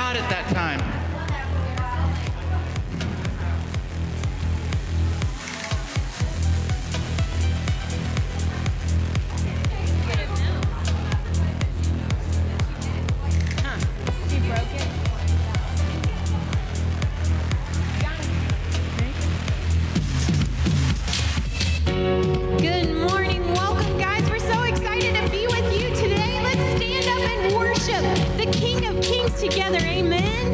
hot at that time. Good morning. Welcome, guys. We're so excited to be with you today. Let's stand up and worship the King of Kings together. Amen.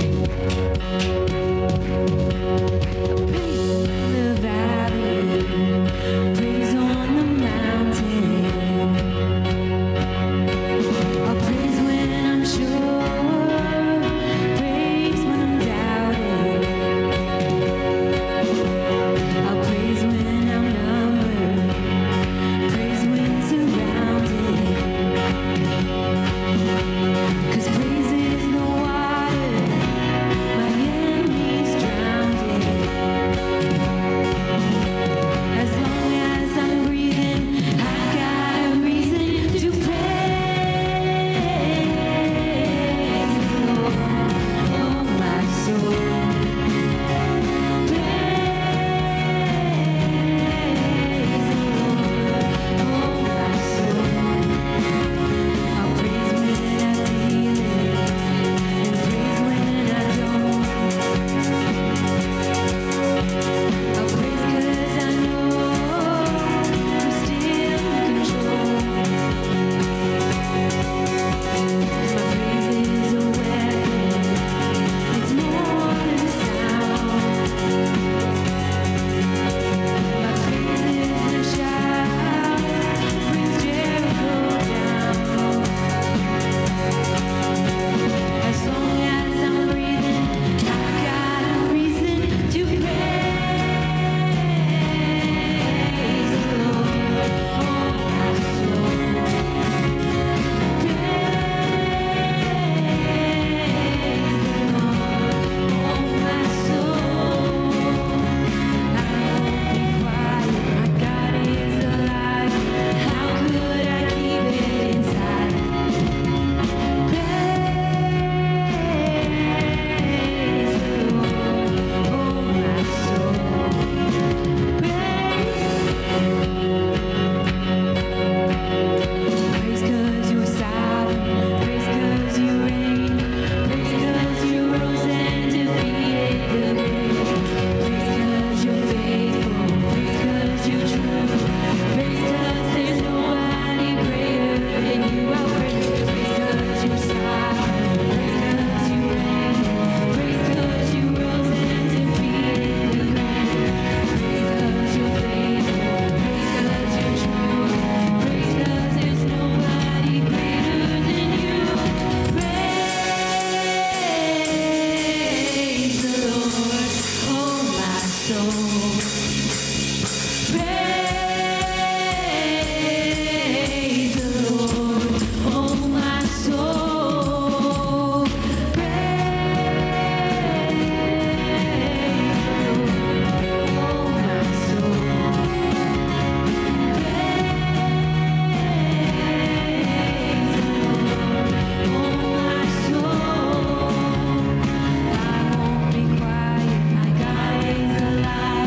Praise in the valley, praise on the mountain. I'll praise when I'm sure, praise when I'm doubting. I'll praise when I'm numbered, praise when surrounded. 'Cause praise is the water my enemies drowned in. As long as I'm breathing, I got a reason to praise the Lord, oh my soul. Praise the Lord, oh my soul. I'll praise when I feel it, and praise when I don't. I'll praise 'cause I know I'm still in control. 'Cause my praise is a weapon, it's more than a sound. My praise is the shout, brings Jericho down. As long as I'm breathing, I got a reason to praise the Lord, oh my soul. Praise the Lord, oh my soul. I won't be quiet, my God is alive. How could I keep it inside? Praise the Lord, oh my soul. Praise 'cause you're sovereign, praise 'cause you reign, praise 'cause you rose and defeated the grave. Praise 'cause you're faithful, praise 'cause you're true, praise 'cause there's nobody greater than you. I'll praise 'cause you're sovereign, praise 'cause you reign, praise 'cause you rose and defeated the grave. Praise 'cause you're faithful, praise 'cause you're true, praise 'cause there's nobody greater than you. Praise the Lord, oh my soul. Praise the Lord, oh my soul. Praise the Lord, oh my soul. Praise the Lord, oh my soul. I won't be quiet, my God is alive.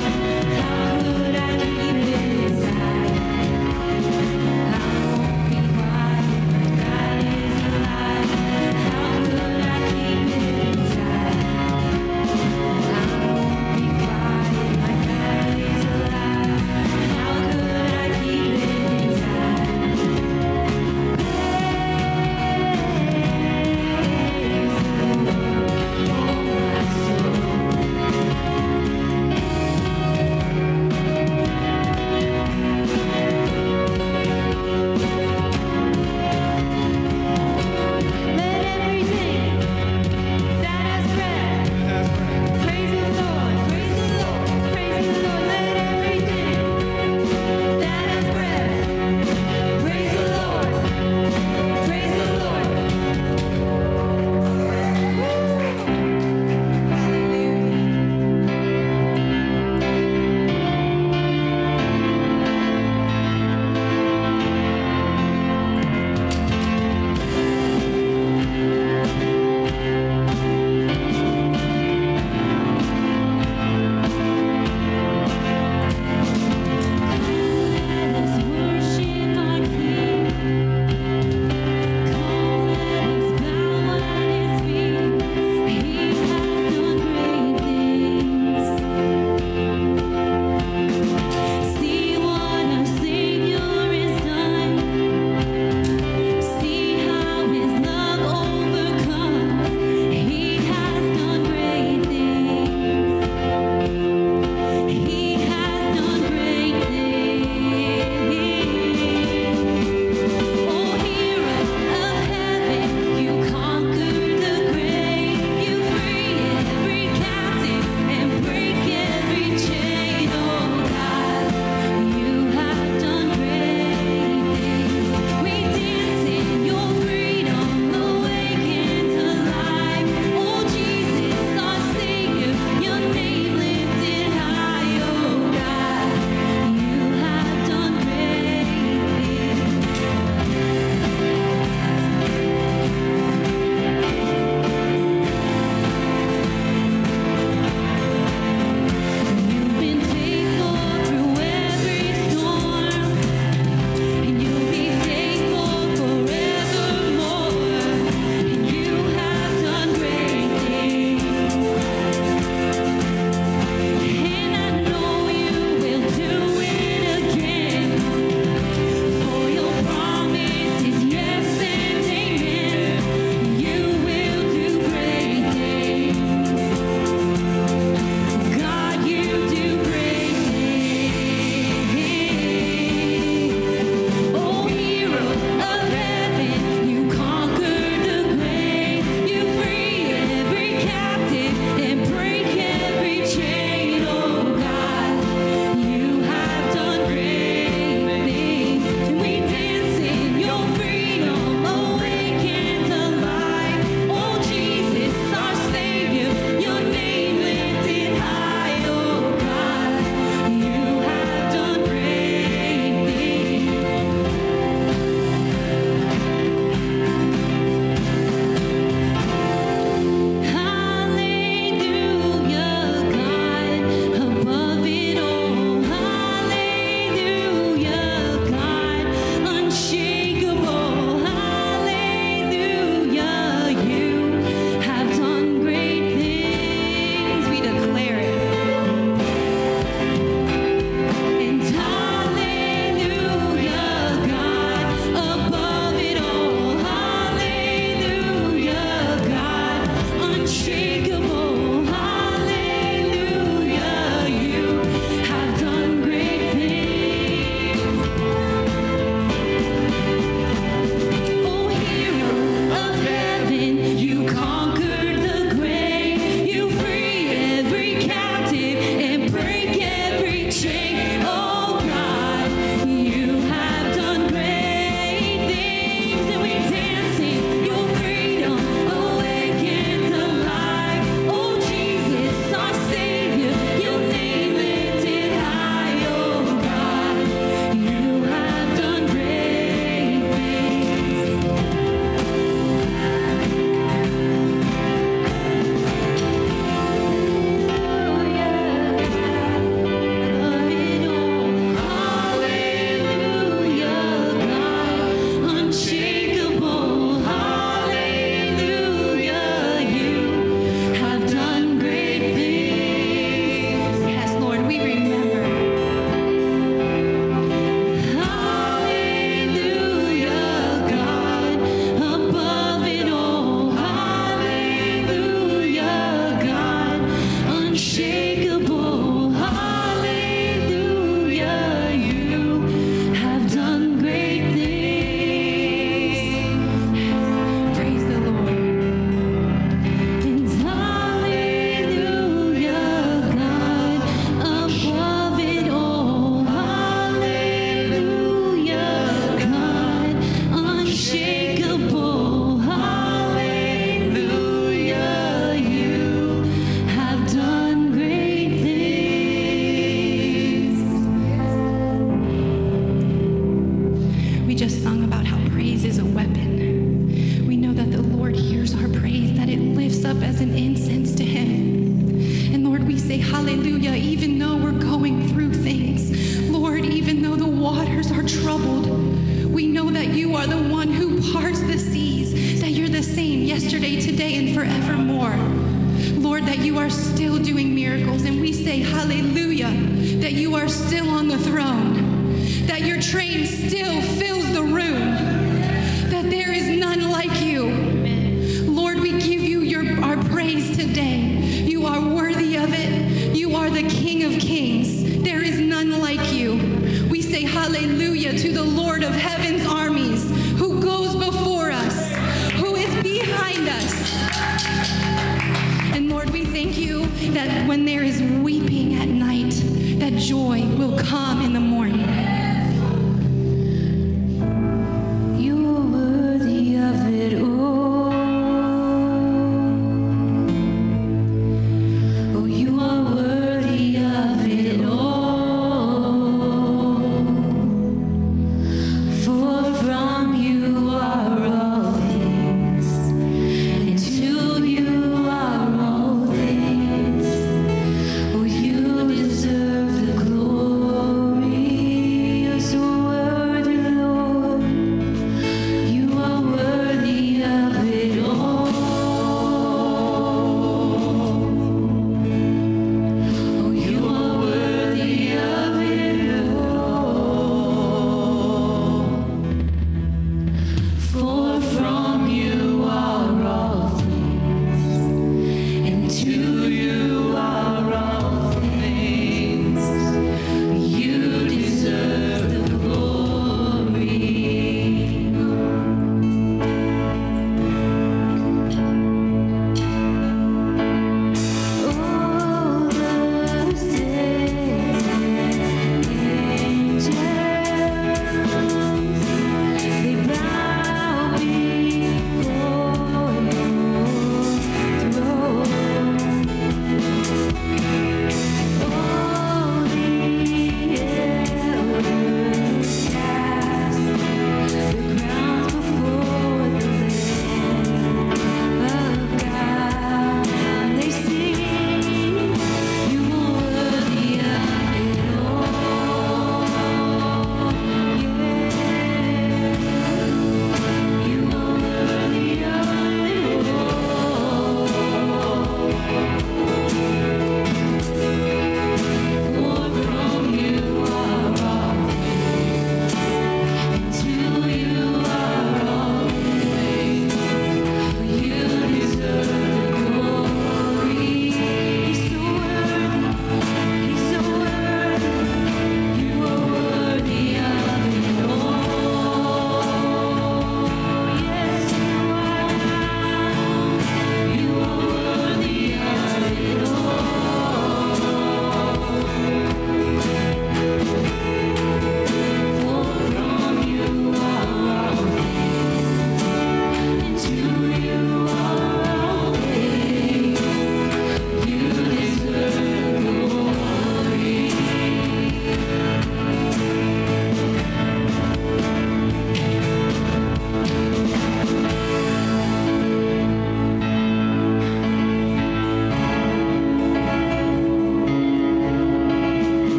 hallelujah, even though we're going through things, Lord, even though the waters are troubled, we know that you are the one who parts the seas, that you're the same yesterday, today, and forevermore. Lord, that you are still doing miracles, and we say hallelujah, that you are still on the throne, that your train still fills the room, that there is none like you. Lord, we give you our praise today. You are worthy of it. You are the King of Kings. There is none like you. We say hallelujah to the Lord of heaven's armies, who goes before us, who is behind us. And Lord, we thank you that when there is weeping at night, that joy will come in the morning. You are worthy of it all. Oh, you are worthy of it all. For from you are all things, and to you are all things. Oh, you deserve the glory.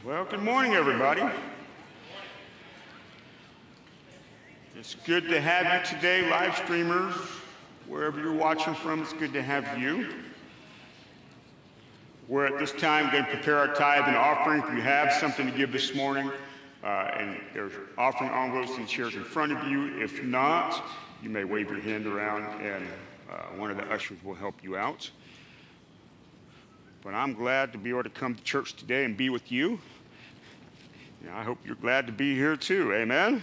Well, good morning, everybody. It's good to have you today, live streamers. Wherever you're watching from, it's good to have you. We're at this time going to prepare our tithe and offering. If you have something to give this morning, and there's offering envelopes and chairs in front of you. If not, you may wave your hand around, and one of the ushers will help you out. But I'm glad to be able to come to church today and be with you. And I hope you're glad to be here too. Amen?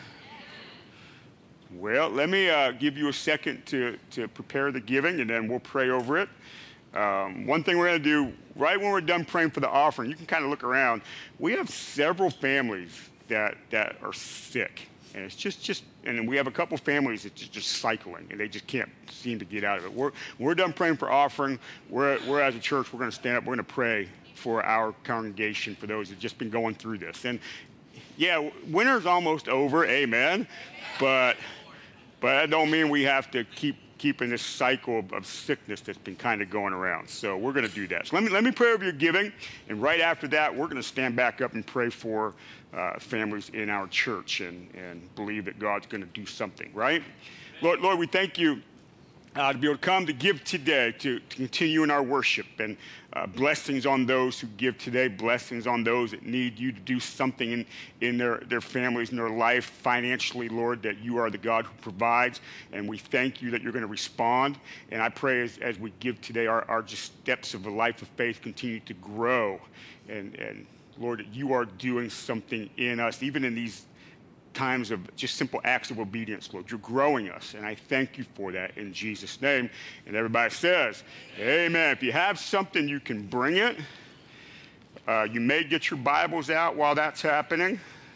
Well, let me give you a second to prepare the giving, and then we'll pray over it. One thing we're going to do, right when we're done praying for the offering, you can kind of look around. We have several families that are sick. And it's just, and we have a couple families that's just cycling, and they just can't seem to get out of it. We're done praying for offering. We're as a church, we're going to stand up. We're going to pray for our congregation, for those who've just been going through this. And yeah, winter's almost over, amen. But that don't mean we have to keep in this cycle of sickness that's been kind of going around. So we're going to do that. So let me pray over your giving, and right after that, we're going to stand back up and pray for families in our church and believe that God's going to do something, right? Lord, we thank you to be able to come to give today, to continue in our worship, and blessings on those who give today, blessings on those that need you to do something in their families, in their life financially, Lord, that you are the God who provides, and we thank you that you're going to respond. And I pray as we give today, our just steps of a life of faith continue to grow, and Lord, that you are doing something in us, even in these times of just simple acts of obedience, Lord. You're growing us, and I thank you for that in Jesus' name. And everybody says, amen. If you have something, you can bring it. You may get your Bibles out while that's happening.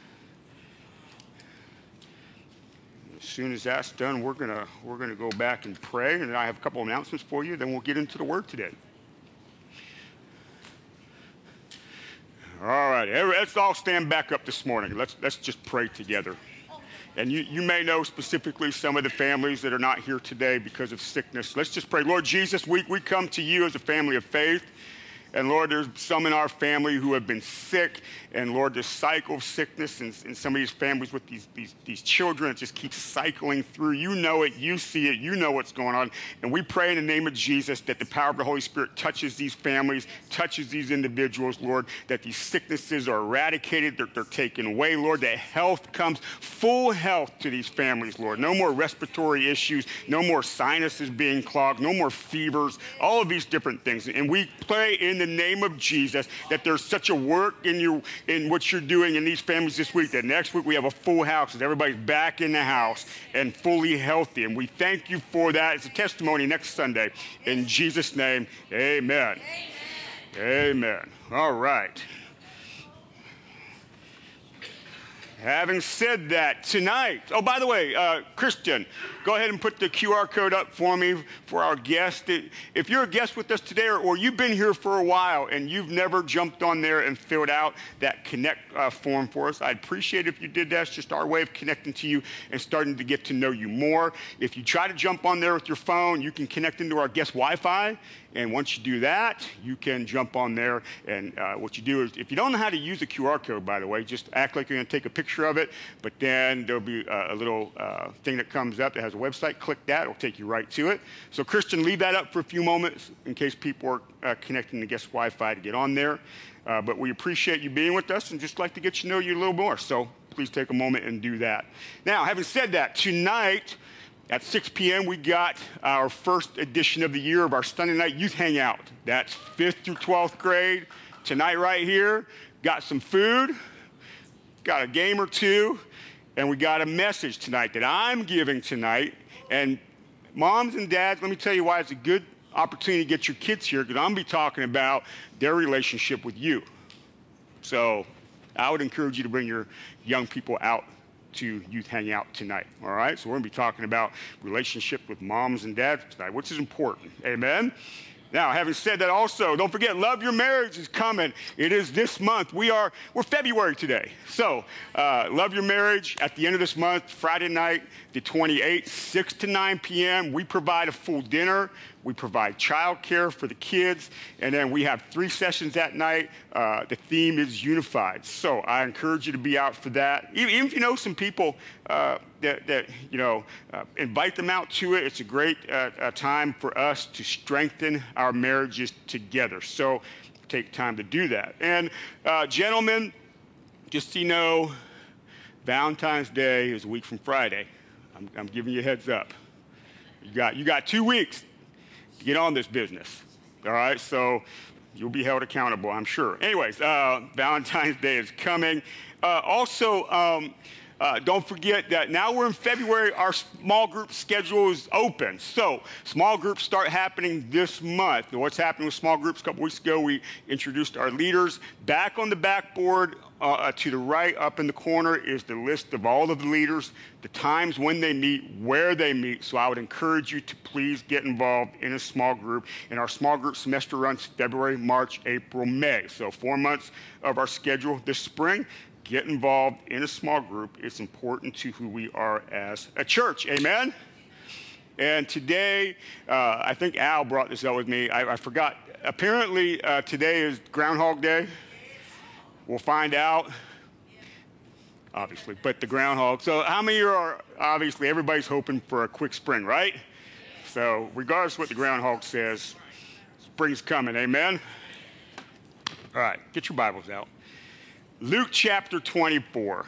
As soon as that's done, we're gonna go back and pray, and I have a couple announcements for you, then we'll get into the Word today. All right, let's all stand back up this morning. Let's just pray together. And you may know specifically some of the families that are not here today because of sickness. Let's just pray. Lord Jesus, we come to you as a family of faith. And Lord, there's some in our family who have been sick. And Lord, this cycle of sickness in some of these families with these children, it just keeps cycling through. You know it, you see it, you know what's going on. And we pray in the name of Jesus that the power of the Holy Spirit touches these families, touches these individuals, Lord, that these sicknesses are eradicated, they're taken away, Lord, that health comes, full health to these families, Lord. No more respiratory issues, no more sinuses being clogged, no more fevers, all of these different things. And we pray in the name of Jesus that there's such a work in what you're doing in these families this week, that next week we have a full house, that everybody's back in the house and fully healthy. And we thank you for that. It's a testimony next Sunday. In Jesus' name, amen. Amen. All right. Having said that, tonight, oh, by the way, Christian, go ahead and put the QR code up for me for our guest. If you're a guest with us today, or you've been here for a while and you've never jumped on there and filled out that connect form for us, I'd appreciate it if you did that. It's just our way of connecting to you and starting to get to know you more. If you try to jump on there with your phone, you can connect into our guest Wi-Fi. And once you do that, you can jump on there. And what you do is, if you don't know how to use a QR code, by the way, just act like you're going to take a picture of it. But then there'll be a little thing that comes up that has a website. Click that. It'll take you right to it. So, Christian, leave that up for a few moments in case people are connecting to guest Wi-Fi to get on there. But we appreciate you being with us and just like to get to know you a little more. So please take a moment and do that. Now, having said that, tonight, at 6 p.m., we got our first edition of the year of our Sunday night youth hangout. That's 5th through 12th grade. Tonight right here, got some food, got a game or two, and we got a message tonight that I'm giving tonight. And moms and dads, let me tell you why it's a good opportunity to get your kids here, because I'm going to be talking about their relationship with you. So I would encourage you to bring your young people out to youth hangout tonight, all right? So we're going to be talking about relationship with moms and dads tonight, which is important, amen? Now, having said that also, don't forget, Love Your Marriage is coming. It is this month. We're February today. So, Love Your Marriage at the end of this month, Friday night, the 28th, 6 to 9 p.m. We provide a full dinner. We provide childcare for the kids. And then we have 3 sessions that night. The theme is unified. So I encourage you to be out for that. Even if you know some people invite them out to it. It's a great time for us to strengthen our marriages together. So take time to do that. And gentlemen, just so you know, Valentine's Day is a week from Friday. I'm giving you a heads up. You got 2 weeks to get on this business. All right, so you'll be held accountable, I'm sure. Anyways, Valentine's Day is coming. Don't forget that now we're in February, our small group schedule is open. So small groups start happening this month. And what's happening with small groups? A couple weeks ago, we introduced our leaders. Back on the backboard to the right up in the corner is the list of all of the leaders, the times when they meet, where they meet. So I would encourage you to please get involved in a small group. And our small group semester runs February, March, April, May. So 4 months of our schedule this spring. Get involved in a small group. It's important to who we are as a church. Amen? And today, I think Al brought this up with me. I forgot. Apparently, today is Groundhog Day. We'll find out, obviously, but the groundhog. So how many of you are, obviously, everybody's hoping for a quick spring, right? So regardless of what the groundhog says, spring's coming. Amen? All right, get your Bibles out. Luke chapter 24.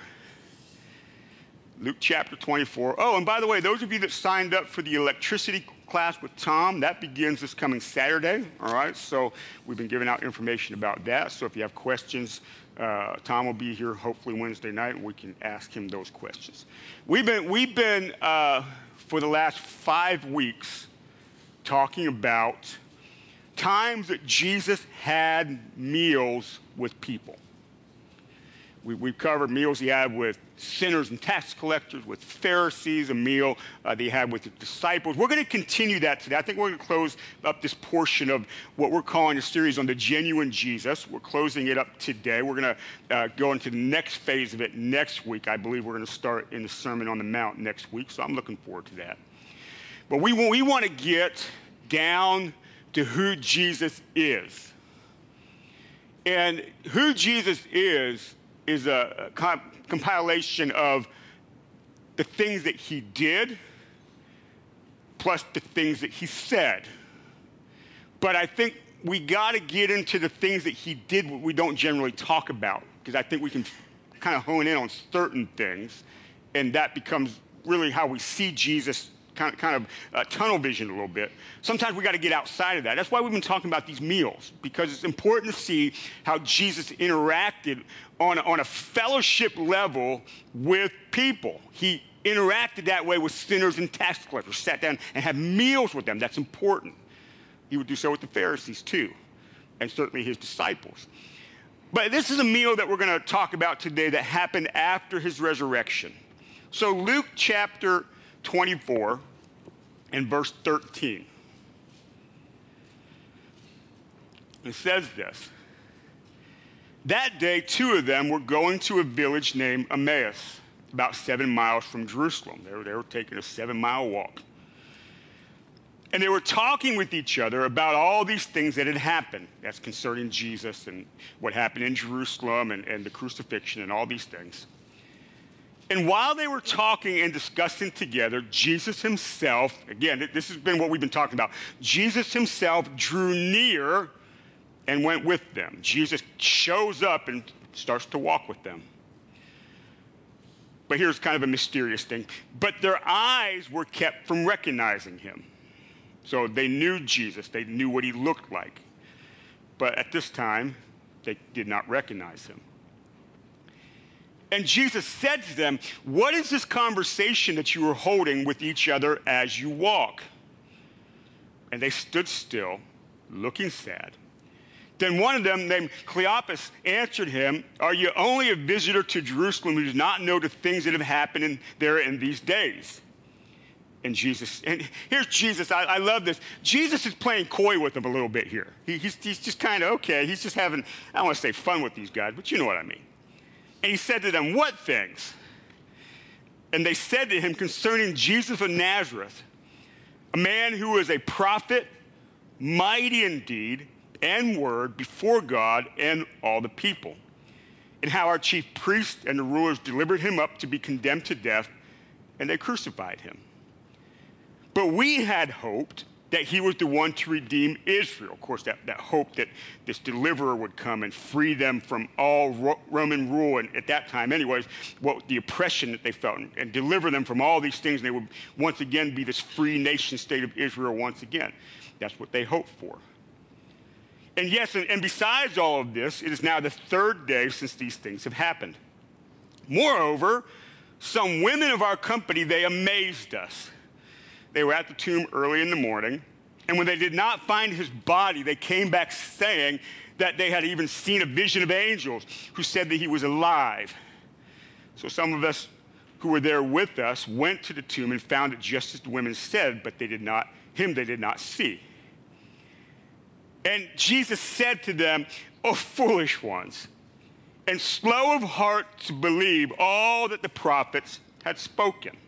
Luke chapter 24. Oh, and by the way, those of you that signed up for the electricity class with Tom, that begins this coming Saturday. All right, so we've been giving out information about that. So if you have questions, Tom will be here hopefully Wednesday night, and we can ask him those questions. We've been for the last 5 weeks talking about times that Jesus had meals with people. We've covered meals he had with sinners and tax collectors, with Pharisees, a meal that he had with the disciples. We're going to continue that today. I think we're going to close up this portion of what we're calling a series on the genuine Jesus. We're closing it up today. We're going to go into the next phase of it next week. I believe we're going to start in the Sermon on the Mount next week, so I'm looking forward to that. But we want to get down to who Jesus is. And who Jesus is a compilation of the things that he did plus the things that he said. But I think we got to get into the things that he did what we don't generally talk about, because I think we can kind of hone in on certain things, and that becomes really how we see Jesus, kind of tunnel vision a little bit. Sometimes we got to get outside of that. That's why we've been talking about these meals, because it's important to see how Jesus interacted on a fellowship level with people. He interacted that way with sinners and tax collectors, sat down and had meals with them. That's important. He would do so with the Pharisees too, and certainly his disciples. But this is a meal that we're going to talk about today that happened after his resurrection. So Luke chapter 24 and verse 13. It says this. That day, 2 of them were going to a village named Emmaus, about 7 miles from Jerusalem. They were taking a 7-mile walk. And they were talking with each other about all these things that had happened. That's concerning Jesus and what happened in Jerusalem and the crucifixion and all these things. And while they were talking and discussing together, Jesus himself, again, this has been what we've been talking about, Jesus himself drew near and went with them. Jesus shows up and starts to walk with them. But here's kind of a mysterious thing. But their eyes were kept from recognizing him. So they knew Jesus. They knew what he looked like. But at this time, they did not recognize him. And Jesus said to them, "What is this conversation that you are holding with each other as you walk?" And they stood still, looking sad. Then one of them, named Cleopas, answered him, "Are you only a visitor to Jerusalem who does not know the things that have happened there in these days?" And here's Jesus. I love this. Jesus is playing coy with them a little bit here. He's just kind of, okay, he's just having, I don't want to say fun with these guys, but you know what I mean. And he said to them, "What things?" And they said to him concerning Jesus of Nazareth, a man who was a prophet mighty in deed and word before God and all the people, and how our chief priests and the rulers delivered him up to be condemned to death, and they crucified him. But we had hoped that he was the one to redeem Israel. Of course, that hope that this deliverer would come and free them from all Roman rule, and at that time anyways, the oppression that they felt, and deliver them from all these things, and they would once again be this free nation state of Israel once again. That's what they hoped for. And yes, and besides all of this, it is now the third day since these things have happened. Moreover, some women of our company, they amazed us. They were at the tomb early in the morning, and when they did not find his body, they came back saying that they had even seen a vision of angels who said that he was alive. So some of us who were there with us went to the tomb and found it just as the women said, but they did not see. And Jesus said to them, "O foolish ones, and slow of heart to believe all that the prophets had spoken.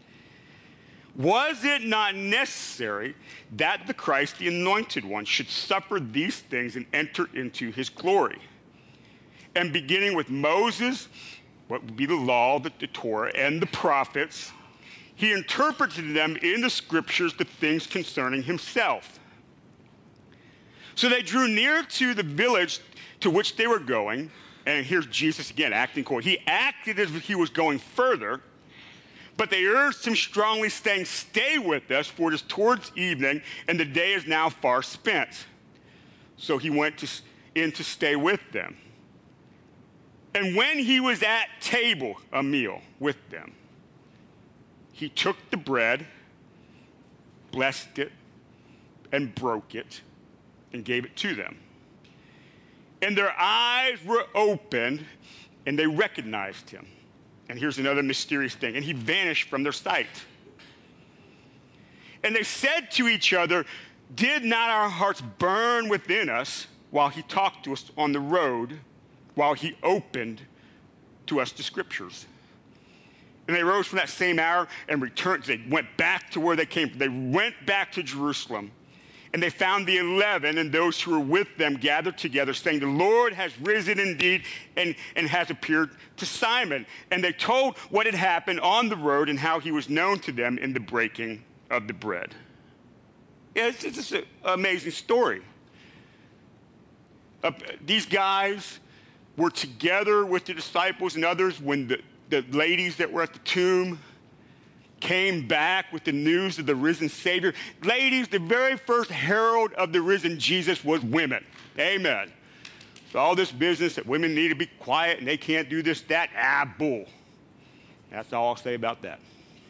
Was it not necessary that the Christ, the Anointed One, should suffer these things and enter into his glory?" And beginning with Moses, what would be the law, the Torah, and the prophets, he interpreted them in the scriptures the things concerning himself. So they drew near to the village to which they were going, and here's Jesus again acting coy. He acted as if he was going further, but they urged him strongly, saying, "Stay with us, for it is towards evening, and the day is now far spent." So he went in to stay with them. And when he was at table, a meal with them, he took the bread, blessed it, and broke it, and gave it to them. And their eyes were opened, and they recognized him. And here's another mysterious thing. And he vanished from their sight. And they said to each other, "Did not our hearts burn within us while he talked to us on the road, while he opened to us the scriptures?" And they rose from that same hour and returned. They went back to where they came from. They went back to Jerusalem. And they found the 11 and those who were with them gathered together, saying, "The Lord has risen indeed and has appeared to Simon." And they told what had happened on the road and how he was known to them in the breaking of the bread. Yeah, it's just an amazing story. These guys were together with the disciples and others when the ladies that were at the tomb came back with the news of the risen Savior. Ladies, the very first herald of the risen Jesus was women. Amen. So all this business that women need to be quiet and they can't do this, that, bull. That's all I'll say about that.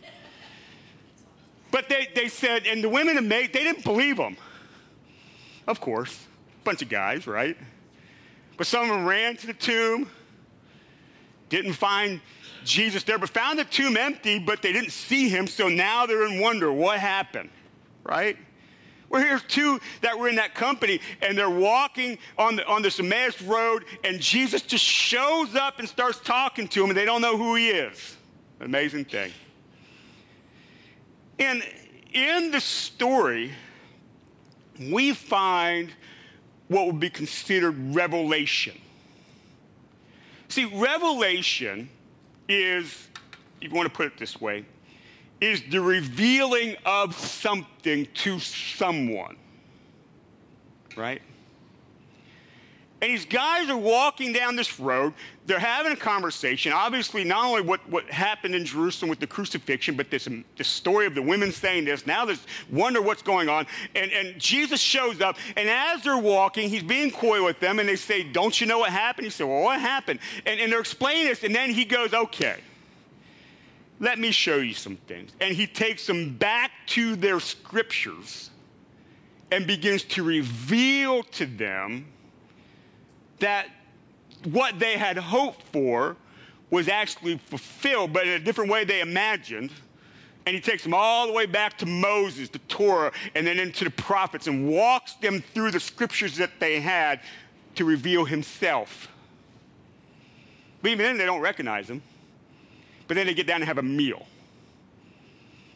But they said, and the women, they didn't believe them. Of course, bunch of guys, right? But some of them ran to the tomb, didn't find Jesus there, but found the tomb empty, but they didn't see him, so now they're in wonder. What happened, right? Well, here's two that were in that company, and they're walking on this Emmaus road, and Jesus just shows up and starts talking to them, and they don't know who he is. Amazing thing. And in the story, we find what would be considered revelation. See, revelation is, if you want to put it this way, is the revealing of something to someone, right? And these guys are walking down this road. They're having a conversation. Obviously, not only what happened in Jerusalem with the crucifixion, but this story of the women saying this. Now there's wonder what's going on. And Jesus shows up, and as they're walking, he's being coy with them, and they say, "Don't you know what happened?" He said, "Well, what happened?" And they're explaining this, and then he goes, "Okay, let me show you some things." And he takes them back to their scriptures and begins to reveal to them that what they had hoped for was actually fulfilled, but in a different way they imagined. And he takes them all the way back to Moses, the Torah, and then into the prophets, and walks them through the scriptures that they had to reveal himself. But even then, they don't recognize him. But then they get down and have a meal.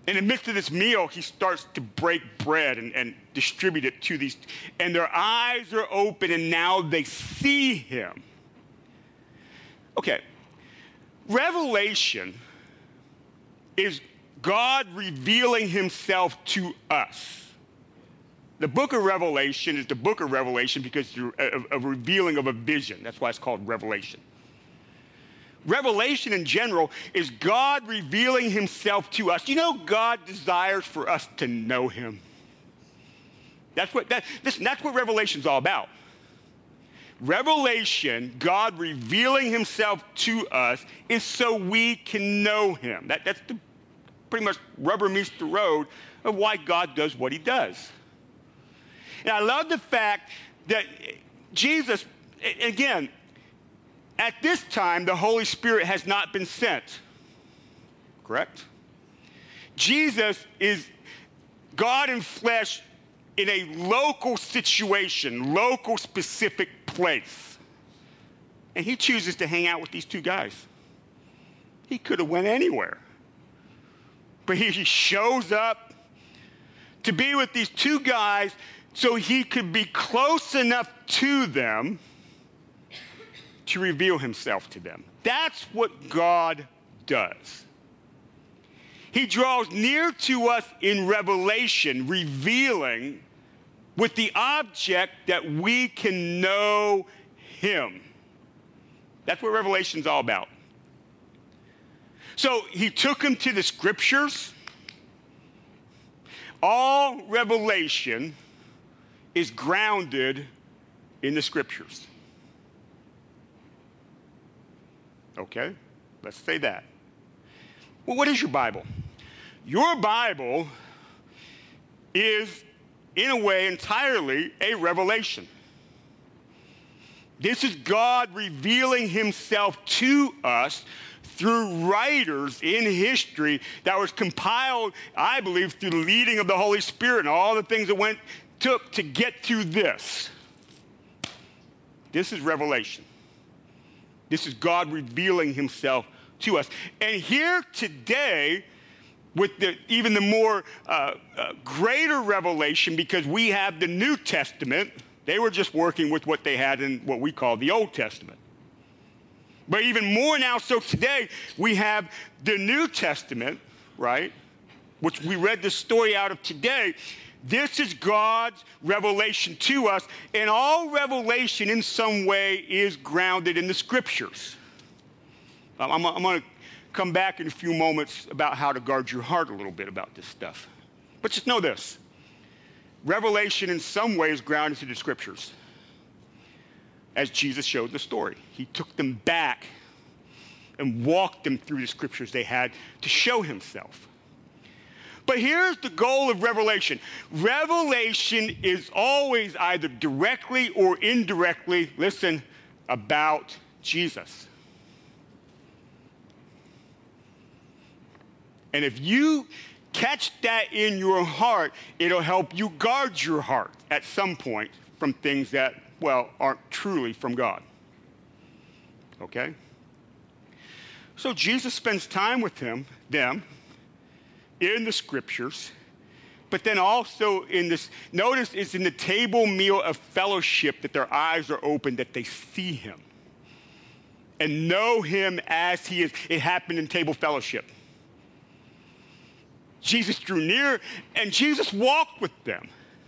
In the midst of this meal, he starts to break bread and distribute it to these, and their eyes are open, and now they see him. Okay, Revelation is God revealing himself to us. The book of Revelation is the book of Revelation because it's a revealing of a vision. That's why it's called Revelation. Revelation in general is God revealing himself to us. You know, God desires for us to know him. That's what Revelation's all about. Revelation, God revealing himself to us, is so we can know him. That's pretty much rubber meets the road of why God does what he does. And I love the fact that Jesus, again, at this time, the Holy Spirit has not been sent. Correct? Jesus is God in flesh in a local situation, local specific place. And he chooses to hang out with these two guys. He could have went anywhere. But he shows up to be with these two guys so he could be close enough to them to reveal himself to them. That's what God does. He draws near to us in revelation, revealing with the object that we can know him. That's what Revelation's all about. So he took him to the scriptures. All revelation is grounded in the scriptures. Okay, let's say that. Well, what is your Bible? Your Bible is, in a way, entirely a revelation. This is God revealing himself to us through writers in history that was compiled, I believe, through the leading of the Holy Spirit and all the things that took to get through this. This is revelation. This is God revealing himself to us. And here today, with even the more greater revelation, because we have the New Testament, they were just working with what they had in what we call the Old Testament. But even more now, so today, we have the New Testament, right, which we read the story out of today. This is God's revelation to us, and all revelation in some way is grounded in the scriptures. I'm going to come back in a few moments about how to guard your heart a little bit about this stuff. But just know this. Revelation in some way is grounded in the scriptures. As Jesus showed the story. He took them back and walked them through the scriptures they had to show himself. But here's the goal of revelation. Revelation is always either directly or indirectly, listen, about Jesus. And if you catch that in your heart, it'll help you guard your heart at some point from things that, well, aren't truly from God. Okay? So Jesus spends time with them in the scriptures, but then also in this, notice it's in the table meal of fellowship that their eyes are open, that they see him and know him as he is. It happened in table fellowship. Jesus drew near and Jesus walked with them.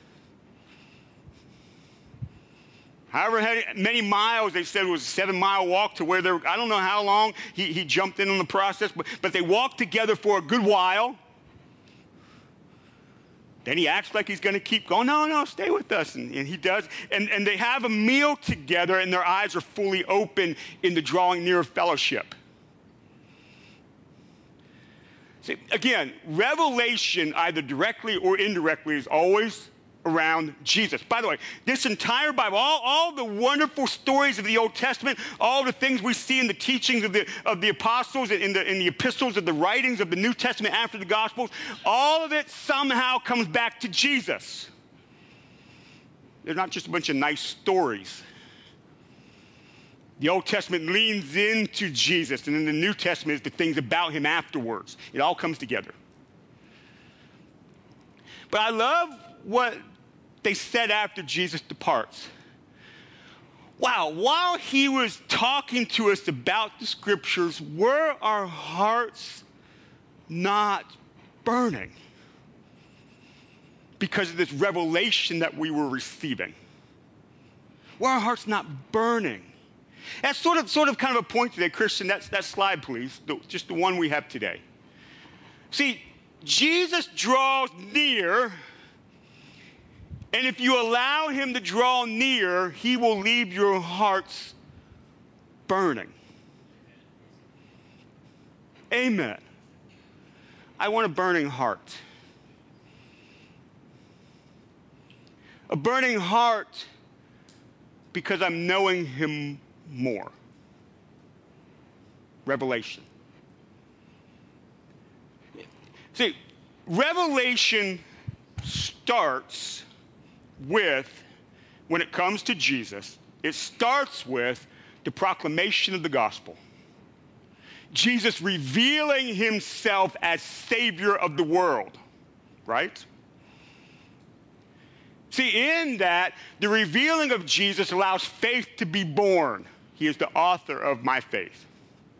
However many miles, they said it was a 7-mile walk to where I don't know how long he jumped in on the process, but they walked together for a good while. Then he acts like he's going to keep going. No, stay with us. And he does. And they have a meal together, and their eyes are fully open in the drawing near of fellowship. See, again, revelation, either directly or indirectly, is always around Jesus. By the way, this entire Bible, all the wonderful stories of the Old Testament, all the things we see in the teachings of the apostles, in the epistles, of the writings of the New Testament after the Gospels, all of it somehow comes back to Jesus. They're not just a bunch of nice stories. The Old Testament leans into Jesus, and in the New Testament is the things about him afterwards. It all comes together. But I love what they said after Jesus departs. Wow, while he was talking to us about the scriptures, were our hearts not burning because of this revelation that we were receiving? Were our hearts not burning? That's sort of kind of a point today, Christian. That slide, please, just the one we have today. See, Jesus draws near, and if you allow him to draw near, he will leave your hearts burning. Amen. I want a burning heart. A burning heart because I'm knowing him more. Revelation. See, revelation starts with, when it comes to Jesus, it starts with the proclamation of the gospel. Jesus revealing himself as Savior of the world, right? See, in that, the revealing of Jesus allows faith to be born. He is the author of my faith.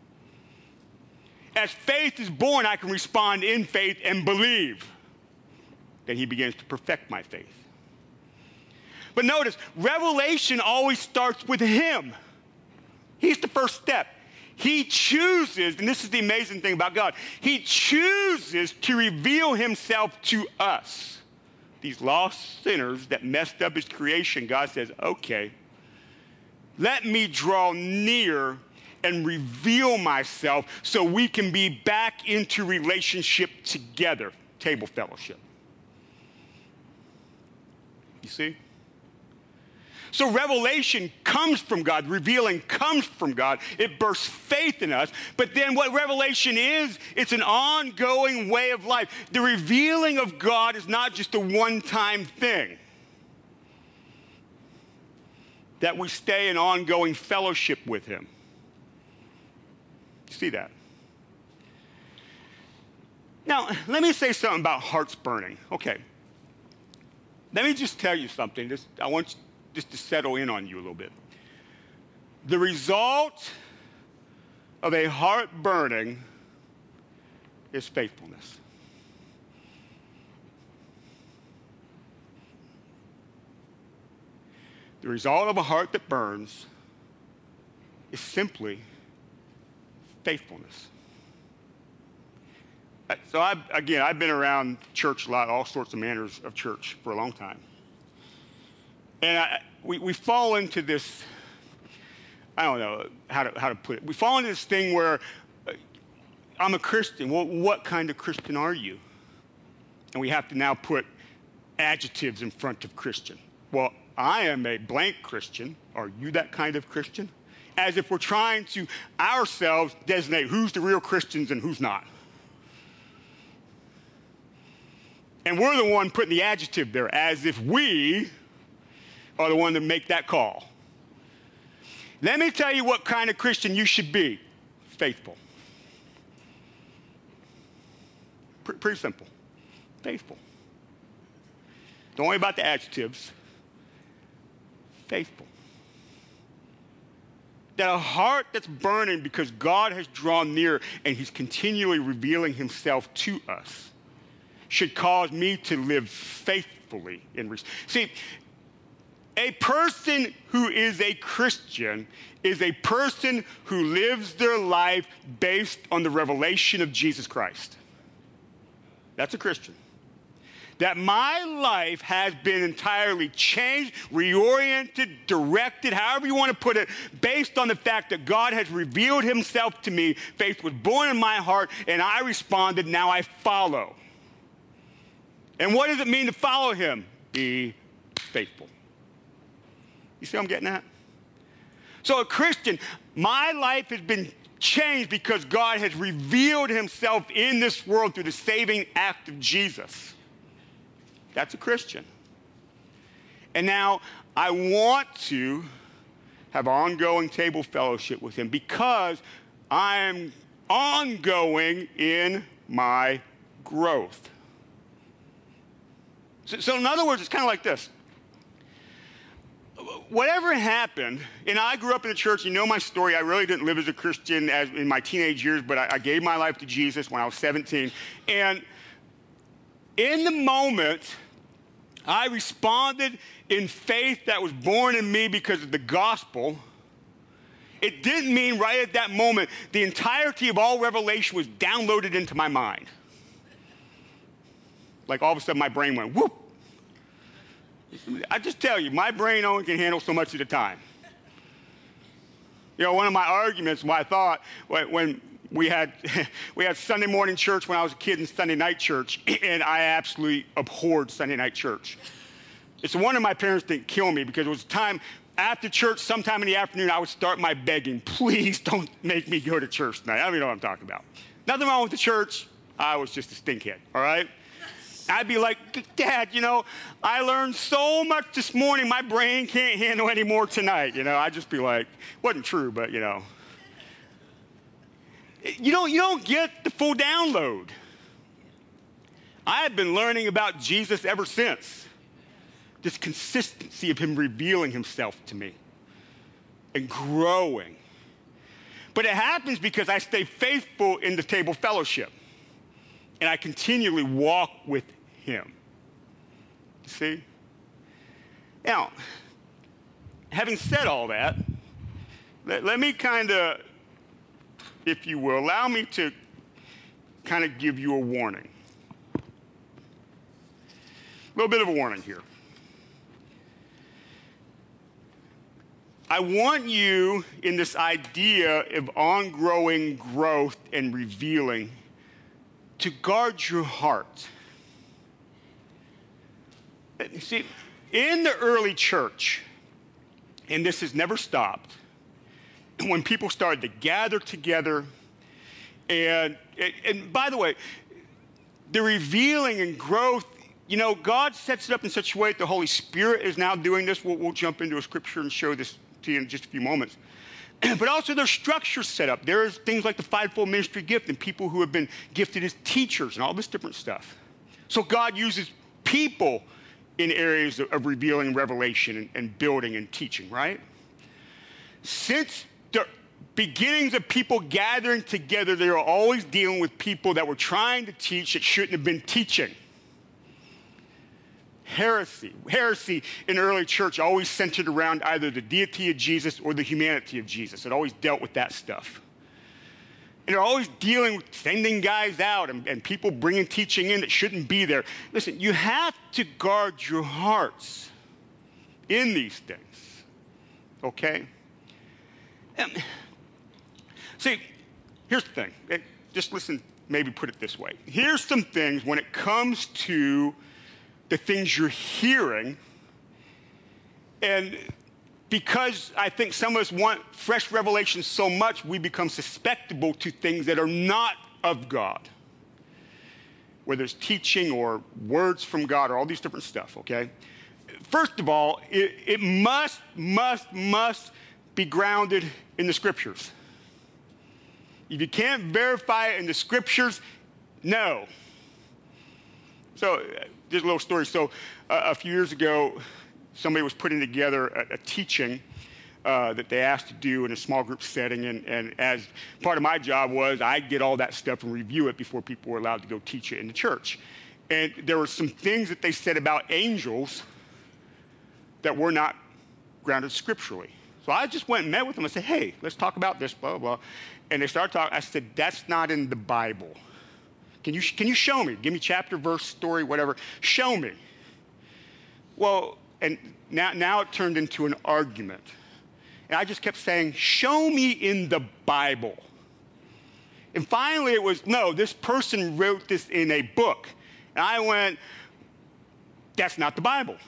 As faith is born, I can respond in faith and believe that he begins to perfect my faith. But notice, revelation always starts with him. He's the first step. He chooses, and this is the amazing thing about God, he chooses to reveal himself to us. These lost sinners that messed up his creation, God says, okay, let me draw near and reveal myself so we can be back into relationship together, table fellowship. You see? So revelation comes from God. Revealing comes from God. It bursts faith in us. But then what revelation is, it's an ongoing way of life. The revealing of God is not just a one-time thing. That we stay in ongoing fellowship with him. You see that? Now, let me say something about hearts burning. Okay. Let me just tell you something. I want you just to settle in on you a little bit. The result of a heart burning is faithfulness. The result of a heart that burns is simply faithfulness. So I've been around church a lot, all sorts of manners of church for a long time. And we fall into this, I don't know how to put it. We fall into this thing where I'm a Christian. Well, what kind of Christian are you? And we have to now put adjectives in front of Christian. Well, I am a blank Christian. Are you that kind of Christian? As if we're trying to ourselves designate who's the real Christians and who's not. And we're the one putting the adjective there, as if we are the one to make that call. Let me tell you what kind of Christian you should be. Faithful. Pretty simple. Faithful. Don't worry about the adjectives. Faithful. That a heart that's burning because God has drawn near and he's continually revealing himself to us should cause me to live faithfully in See, a person who is a Christian is a person who lives their life based on the revelation of Jesus Christ. That's a Christian. That my life has been entirely changed, reoriented, directed, however you want to put it, based on the fact that God has revealed himself to me. Faith was born in my heart, and I responded. Now I follow. And what does it mean to follow him? Be faithful. You see what I'm getting at? So a Christian, my life has been changed because God has revealed himself in this world through the saving act of Jesus. That's a Christian. And now I want to have ongoing table fellowship with him because I am ongoing in my growth. So in other words, it's kind of like this. Whatever happened, and I grew up in the church, you know my story. I really didn't live as a Christian in my teenage years, but I gave my life to Jesus when I was 17. And in the moment, I responded in faith that was born in me because of the gospel. It didn't mean right at that moment the entirety of all revelation was downloaded into my mind. Like all of a sudden my brain went, whoop. I just tell you, my brain only can handle so much at a time. You know, one of my arguments, what I thought, when we had Sunday morning church when I was a kid and Sunday night church, and I absolutely abhorred Sunday night church. It's a wonder my parents didn't kill me, because it was time after church, sometime in the afternoon, I would start my begging, please don't make me go to church tonight. I don't even know what I'm talking about. Nothing wrong with the church. I was just a stinkhead, all right? I'd be like, Dad, you know, I learned so much this morning, my brain can't handle any more tonight. You know, I'd just be like, wasn't true, but, you know. You don't get the full download. I have been learning about Jesus ever since. This consistency of him revealing himself to me and growing. But it happens because I stay faithful in the table fellowship. And I continually walk with him. You see? Now, having said all that, let me kind of, if you will, allow me to kind of give you a warning. A little bit of a warning here. I want you, in this idea of ongoing growth and revealing, to guard your heart. See, in the early church, and this has never stopped, when people started to gather together, and by the way, the revealing and growth, you know, God sets it up in such a way that the Holy Spirit is now doing this. We'll jump into a scripture and show this to you in just a few moments. But also there's structure set up. There's things like the fivefold ministry gift and people who have been gifted as teachers and all this different stuff. So God uses people in areas of revealing revelation and building and teaching, right? Since the beginnings of people gathering together, they were always dealing with people that were trying to teach that shouldn't have been teaching. Heresy in the early church always centered around either the deity of Jesus or the humanity of Jesus. It always dealt with that stuff. And they're always dealing with sending guys out and people bringing teaching in that shouldn't be there. Listen, you have to guard your hearts in these things, okay? See, here's the thing. Just listen, maybe put it this way. Here's some things when it comes to the things you're hearing, and because I think some of us want fresh revelation so much, we become susceptible to things that are not of God, whether it's teaching or words from God or all these different stuff, okay? First of all, it must be grounded in the scriptures. If you can't verify it in the scriptures, no. So, just a little story. So, a few years ago, somebody was putting together a teaching that they asked to do in a small group setting, and as part of my job was, I'd get all that stuff and review it before people were allowed to go teach it in the church. And there were some things that they said about angels that were not grounded scripturally. So I just went and met with them. I said, hey, let's talk about this, blah, blah, blah. And they started talking. I said, that's not in the Bible. Can you show me? Give me chapter, verse, story, whatever. Show me. Well, and now it turned into an argument. And I just kept saying, show me in the Bible. And finally it was, no, this person wrote this in a book. And I went, that's not the Bible.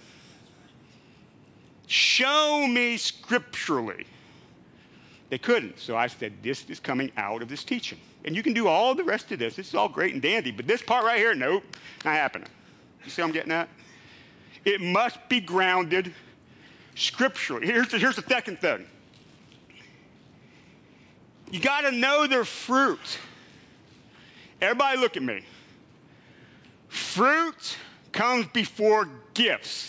Show me scripturally. They couldn't. So I said, this is coming out of this teaching. And you can do all the rest of this. This is all great and dandy. But this part right here, nope, not happening. You see what I'm getting at? It must be grounded scripturally. Here's the second thing. You got to know their fruit. Everybody look at me. Fruit comes before gifts.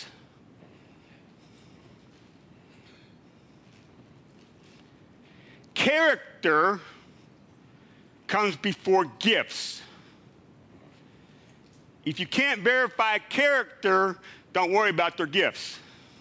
Character comes before gifts. If you can't verify character, don't worry about their gifts.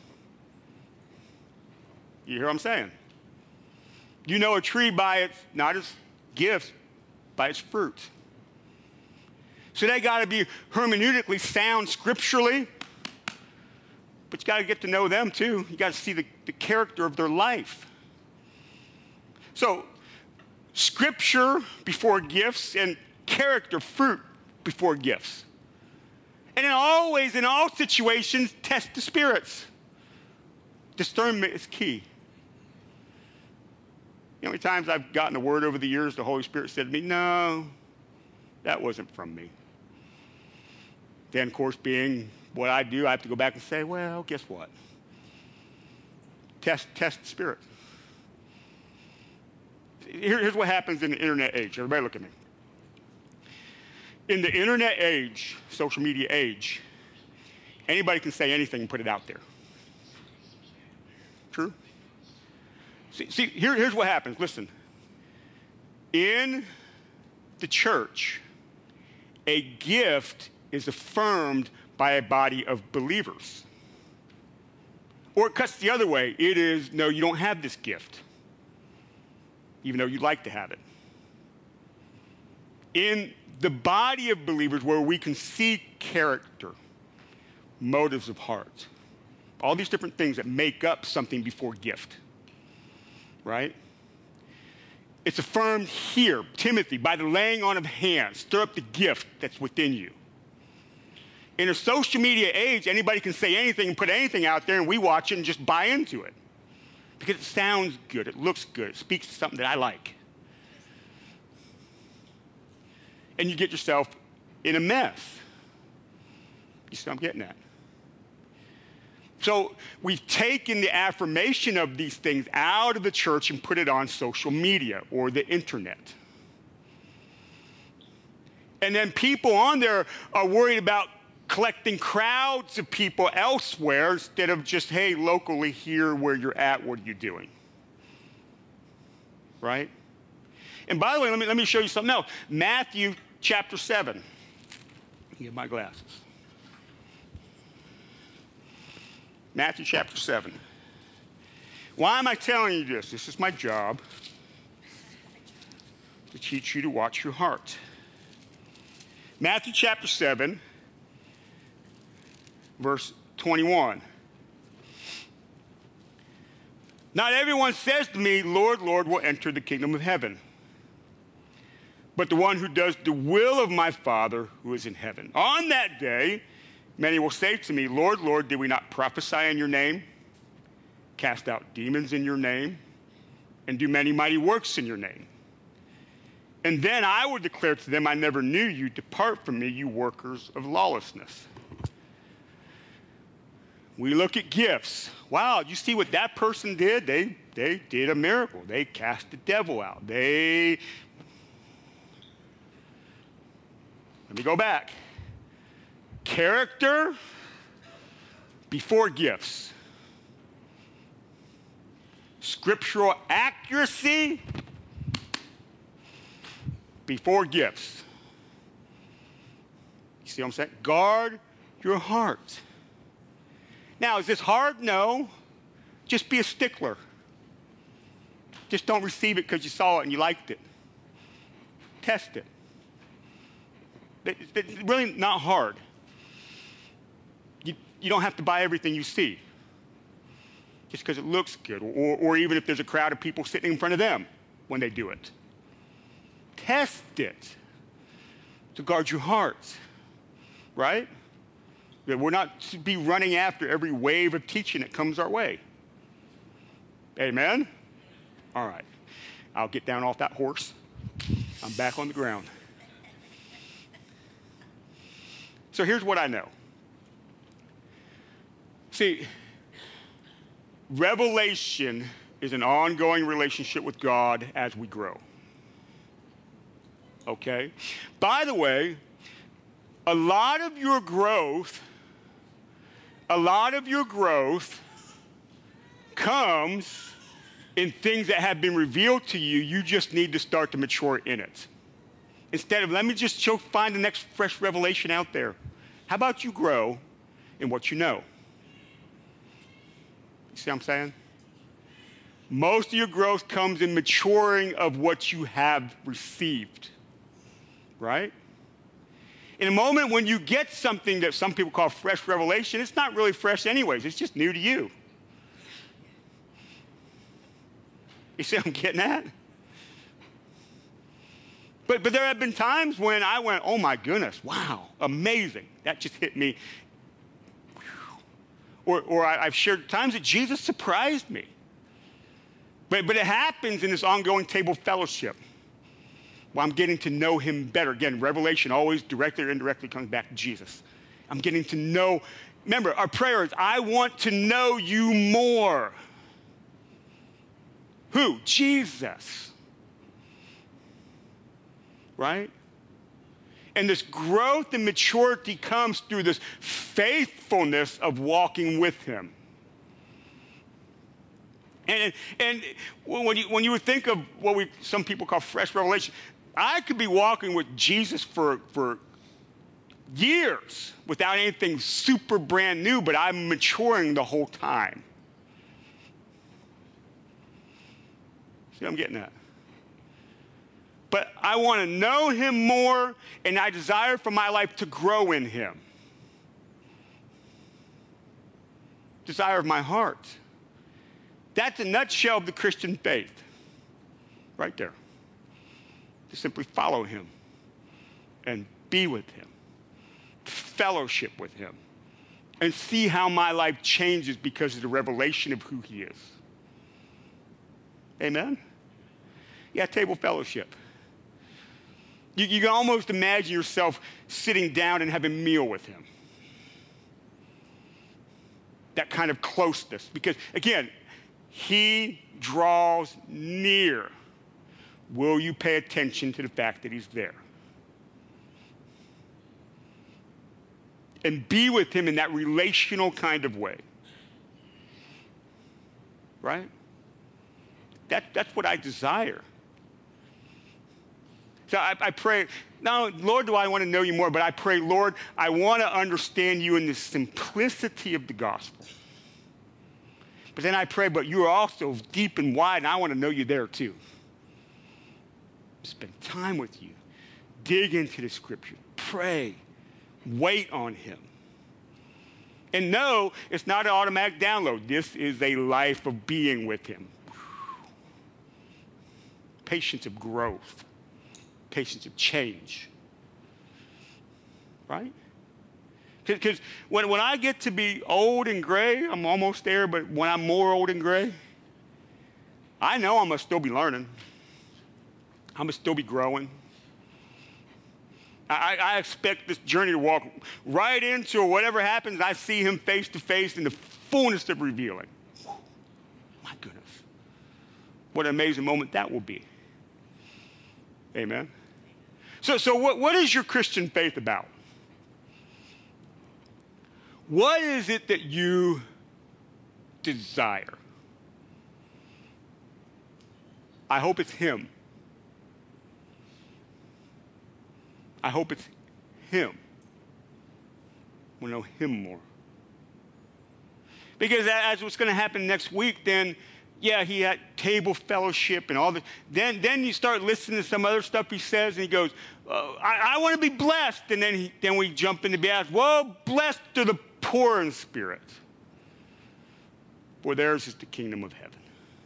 You hear what I'm saying? You know a tree by its, not its gifts, by its fruit. So they got to be hermeneutically sound scripturally, but you got to get to know them too. You got to see the character of their life. So scripture before gifts and character, fruit before gifts. And then always, in all situations, test the spirits. Discernment is key. You know how many times I've gotten a word over the years, the Holy Spirit said to me, no, that wasn't from me. Then, of course, being what I do, I have to go back and say, well, guess what? Test the spirit. Here's what happens in the internet age. Everybody look at me. In the internet age, social media age, anybody can say anything and put it out there. True? See, here's what happens. Listen. In the church, a gift is affirmed by a body of believers. Or it cuts the other way. It is, no, you don't have this gift, even though you'd like to have it. In the body of believers where we can see character, motives of heart, all these different things that make up something before gift, right? It's affirmed here, Timothy, by the laying on of hands. Stir up the gift that's within you. In a social media age, anybody can say anything and put anything out there, and we watch it and just buy into it. Because it sounds good, it looks good, it speaks to something that I like. And you get yourself in a mess. You see what I'm getting at? So we've taken the affirmation of these things out of the church and put it on social media or the internet. And then people on there are worried about collecting crowds of people elsewhere instead of just, hey, locally here where you're at, what are you doing? Right? And by the way, let me show you something else. Matthew chapter 7. Get my glasses. Matthew chapter 7. Why am I telling you this? This is my job, to teach you to watch your heart. Matthew chapter 7, verse 21. Not everyone says to me, Lord, Lord, will enter the kingdom of heaven, but the one who does the will of my Father who is in heaven. On that day, many will say to me, Lord, Lord, did we not prophesy in your name, cast out demons in your name, and do many mighty works in your name? And then I would declare to them, I never knew you. Depart from me, you workers of lawlessness. We look at gifts. Wow, you see what that person did? They did a miracle. They cast the devil out. Let me go back. Character before gifts. Scriptural accuracy before gifts. You see what I'm saying? Guard your heart. Now, is this hard? No. Just be a stickler. Just don't receive it because you saw it and you liked it. Test it. It's really not hard. You don't have to buy everything you see just because it looks good, or even if there's a crowd of people sitting in front of them when they do it. Test it to guard your heart, right? That we're not to be running after every wave of teaching that comes our way. Amen? All right. I'll get down off that horse. I'm back on the ground. So here's what I know. See, revelation is an ongoing relationship with God as we grow. Okay? By the way, a lot of your growth A lot of your growth comes in things that have been revealed to you. You just need to start to mature in it. Instead of, let me just find the next fresh revelation out there. How about you grow in what you know? You see what I'm saying? Most of your growth comes in maturing of what you have received, right? In a moment when you get something that some people call fresh revelation, it's not really fresh anyways. It's just new to you. You see what I'm getting at? But there have been times when I went, oh my goodness, wow, amazing. That just hit me. Or I've shared times that Jesus surprised me. But it happens in this ongoing table fellowship where I'm getting to know him better. Again, revelation always directly or indirectly comes back to Jesus. I'm getting to know. Remember, our prayer is, I want to know you more. Who? Jesus. Right? And this growth and maturity comes through this faithfulness of walking with him. And when you would think of what some people call fresh revelation, I could be walking with Jesus for years without anything super brand new, but I'm maturing the whole time. See what I'm getting at? But I want to know him more, and I desire for my life to grow in him. Desire of my heart. That's a nutshell of the Christian faith. Right there. To simply follow him and be with him. Fellowship with him. And see how my life changes because of the revelation of who he is. Amen? Yeah, table fellowship. You can almost imagine yourself sitting down and having a meal with him. That kind of closeness. Because, again, he draws near. Will you pay attention to the fact that he's there? And be with him in that relational kind of way. Right? That's what I desire. So I pray, now, Lord, do I want to know you more, but I pray, Lord, I want to understand you in the simplicity of the gospel. But then I pray, but you are also deep and wide, and I want to know you there too. Spend time with you. Dig into the scripture. Pray. Wait on him. And no, it's not an automatic download. This is a life of being with him. Patience of growth. Patience of change. Right? Because when I get to be old and gray, I'm almost there, but when I'm more old and gray, I know I must still be learning. I must still be growing. I expect this journey to walk right into whatever happens, I see him face to face in the fullness of revealing. My goodness. What an amazing moment that will be. Amen. So what is your Christian faith about? What is it that you desire? I hope it's him. I hope it's him. We'll know him more. Because as what's going to happen next week, then, yeah, he had table fellowship and all that. Then you start listening to some other stuff he says, and he goes, I want to be blessed. And then we jump into Beatitudes. Well, blessed are the poor in spirit, for theirs is the kingdom of heaven.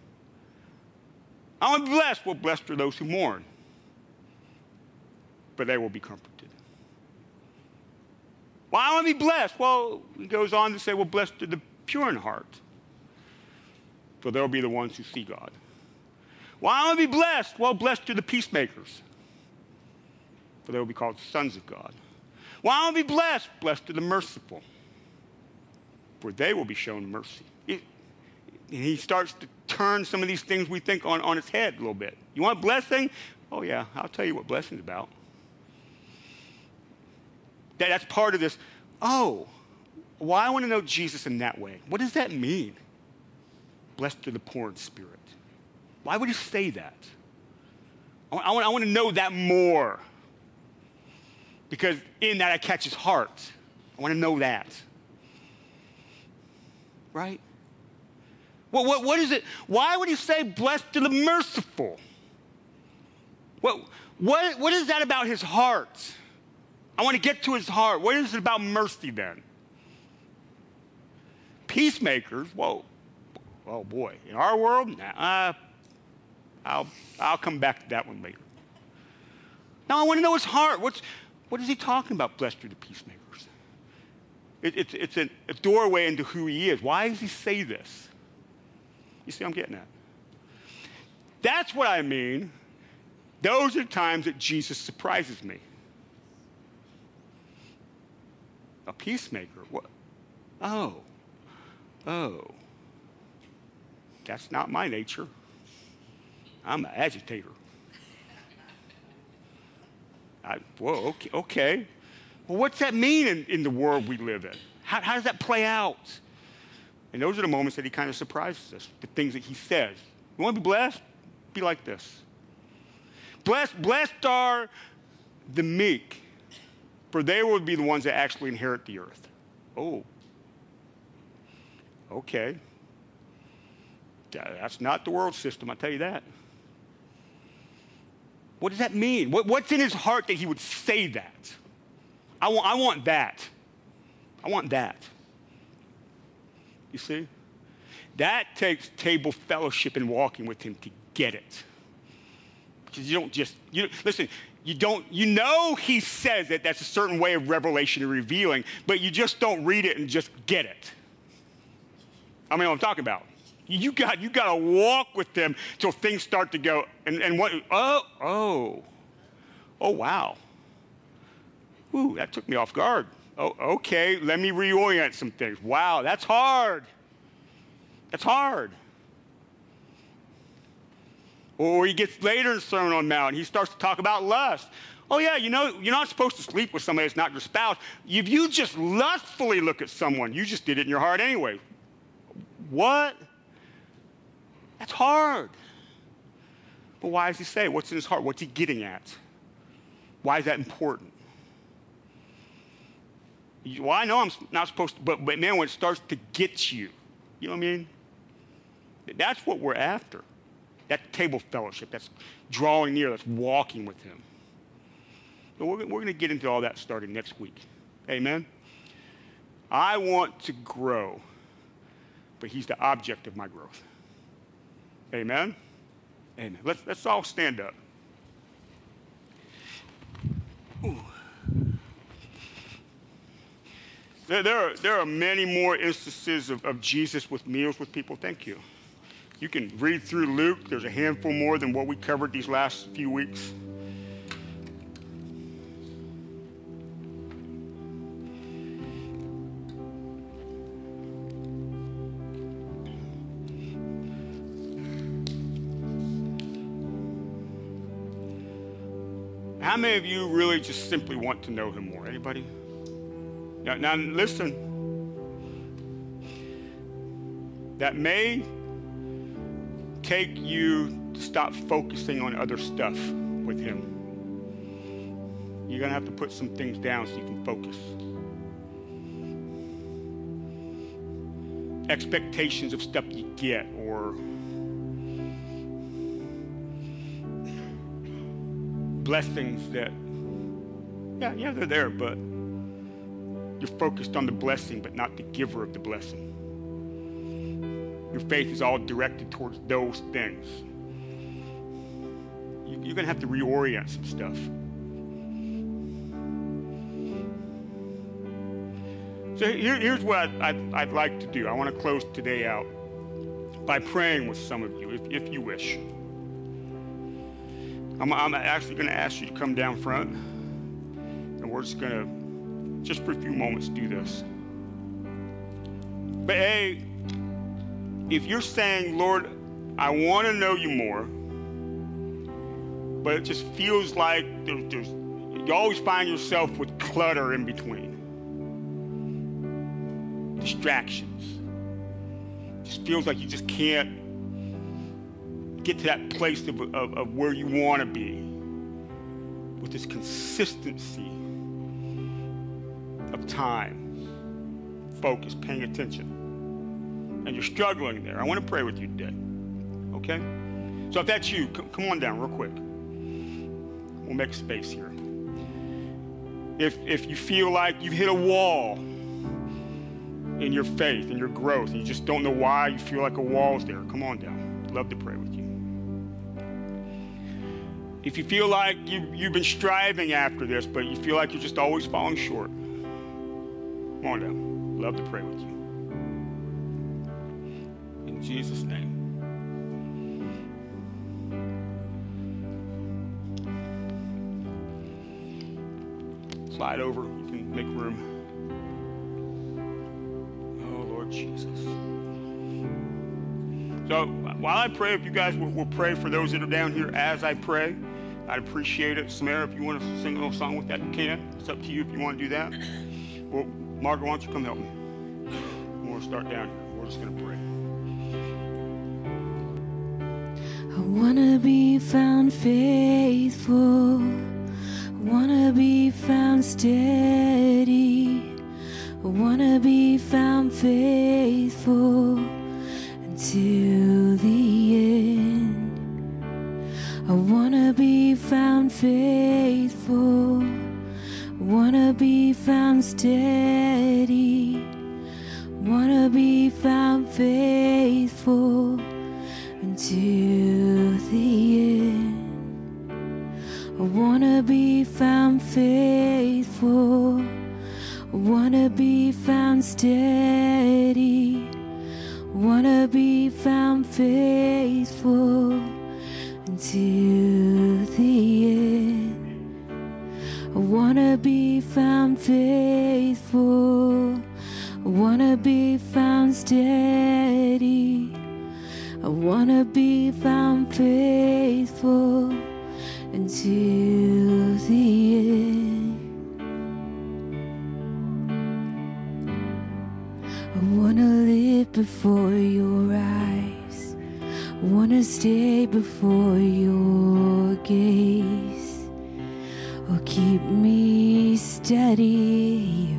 I want to be blessed. Well, blessed are those who mourn, for they will be comforted. Well, I want to be blessed. Well, he goes on to say, well, blessed are the pure in heart, for they'll be the ones who see God. Well, I want to be blessed. Well, blessed are the peacemakers, for they will be called sons of God. Well, I want to be blessed. Blessed are the merciful, for they will be shown mercy. And he starts to turn some of these things we think on its head a little bit. You want blessing? Oh, yeah, I'll tell you what blessing's about. That's part of this. Oh, Why I want to know Jesus in that way? What does that mean? Blessed are the poor in spirit. Why would he say that? I want to know that more. Because in that I catch his heart. I want to know that. Right? What is it? Why would he say, blessed are the merciful? What is that about his heart? I want to get to his heart. What is it about mercy then? Peacemakers, whoa. Oh boy, in our world, I'll come back to that one later. Now I want to know his heart. What is he talking about, blessed are the peacemakers? It's a doorway into who he is. Why does he say this? You see what I'm getting at? That's what I mean. Those are times that Jesus surprises me. A peacemaker? What? Oh. That's not my nature. I'm an agitator. Okay. Well, what's that mean in the world we live in? How does that play out? And those are the moments that he kind of surprises us, the things that he says. You want to be blessed? Be like this. Blessed are the meek, for they will be the ones that actually inherit the earth. Oh. Okay. That's not the world system, I'll tell you that. What does that mean? What's in his heart that he would say that? I want that. I want that. You see? That takes table fellowship and walking with him to get it. Because you know he says it, that's a certain way of revelation and revealing, but you just don't read it and just get it. I mean, what I'm talking about. You got to walk with them till things start to go, and what, oh, wow. Ooh, that took me off guard. Oh, okay, let me reorient some things. Wow, that's hard. That's hard. Or he gets later in the Sermon on the Mount, and he starts to talk about lust. Oh, yeah, you're not supposed to sleep with somebody that's not your spouse. If you just lustfully look at someone, you just did it in your heart anyway. What? That's hard. But why does he say it? What's in his heart? What's he getting at? Why is that important? Well, I know I'm not supposed to, but man, when it starts to get you, you know what I mean? That's what we're after. That table fellowship, that's drawing near, that's walking with him. So we're going to get into all that starting next week. Amen? I want to grow, but he's the object of my growth. Amen? Amen. Let's all stand up. Ooh. There are many more instances of Jesus with meals with people. Thank you. You can read through Luke. There's a handful more than what we covered these last few weeks. How many of you really just simply want to know him more? Anybody? Now listen. That may take you to stop focusing on other stuff with him. You're going to have to put some things down so you can focus. Expectations of stuff you get, or blessings that, yeah, they're there, but you're focused on the blessing, but not the giver of the blessing. Your faith is all directed towards those things. You're going to have to reorient some stuff. So here's what I'd like to do. I want to close today out by praying with some of you, if you wish. I'm actually going to ask you to come down front, and we're just going to, just for a few moments, do this. But hey, if you're saying, Lord, I want to know you more, but it just feels like you always find yourself with clutter in between. distractions. Just feels like you just can't get to that place of where you want to be with this consistency of time, focus, paying attention. And you're struggling there. I want to pray with you today. Okay? So if that's you, come on down real quick. We'll make space here. If you feel like you've hit a wall in your faith, in your growth, and you just don't know why you feel like a wall's there, come on down. I'd love to pray with you. If you feel like you've been striving after this, but you feel like you're just always falling short, come on down. I'd love to pray with you. In Jesus' name. Slide over. You can make room. Oh, Lord Jesus. So while I pray, if you guys will pray for those that are down here as I pray, I'd appreciate it. Samara, if you want to sing a little song with that, you can. It's up to you if you want to do that. Well, Margaret, why don't you come help me? We'll start down here. We're just going to pray. I wanna be found faithful. I wanna be found steady. I wanna be found faithful until the end. I wanna be found faithful. I wanna be found steady. I wanna be found faithful until the end. I wanna be found faithful. I wanna be found steady. I wanna be found faithful until the end. I wanna be found faithful. I wanna be found steady. I wanna be found faithful until the end. I wanna live before your eyes. I wanna stay before your gaze. Oh, keep me steady here.